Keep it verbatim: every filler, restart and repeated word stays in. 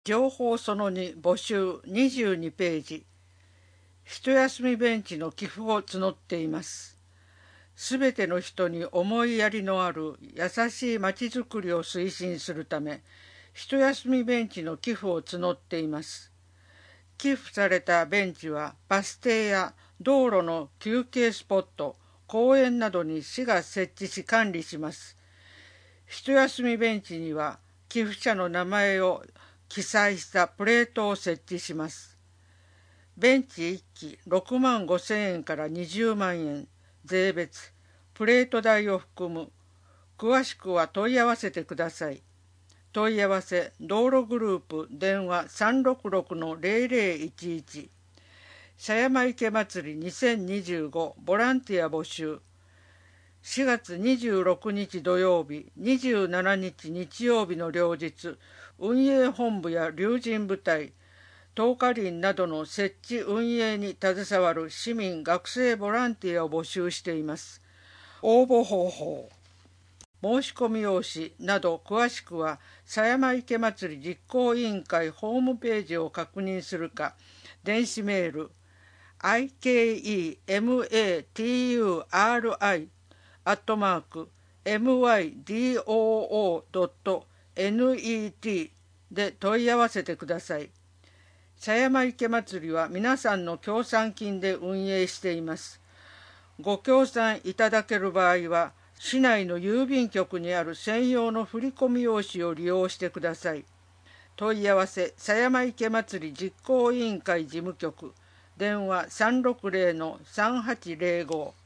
情報そのに募集にじゅうにページ。一休みベンチの寄付を募っています。すべての人に思いやりのある優しいまちづくりを推進するため、一休みベンチの寄付を募っています。寄付されたベンチはバス停や道路の休憩スポット、公園などに市が設置し管理します。一休みベンチには寄付者の名前を記載したプレートを設置します。ベンチいっきろくまんごせんえんからにじゅうまんえん、税別、プレート代を含む。詳しくは問い合わせてください。問い合わせ、道路グループ、電話 さんろくろくのゼロゼロいちいち。狭山池祭りにせんにじゅうごボランティア募集。しがつにじゅうろくにち土曜日、にじゅうしちにち日曜日の両日、運営本部や龍神部隊、灯火林などの設置運営に携わる市民学生ボランティアを募集しています。応募方法、申し込み用紙など詳しくは狭山池祭り実行委員会ホームページを確認するか、電子メール アイケーイーエムエーティーユーアールアイ アットマーク エムワイドットドットネット で問い合わせてください。狭山池祭りは皆さんの協賛金で運営しています。ご協賛いただける場合は、市内の郵便局にある専用の振込用紙を利用してください。問い合わせ、狭山池祭り実行委員会事務局、電話 さんろくゼロのさんはちゼロご。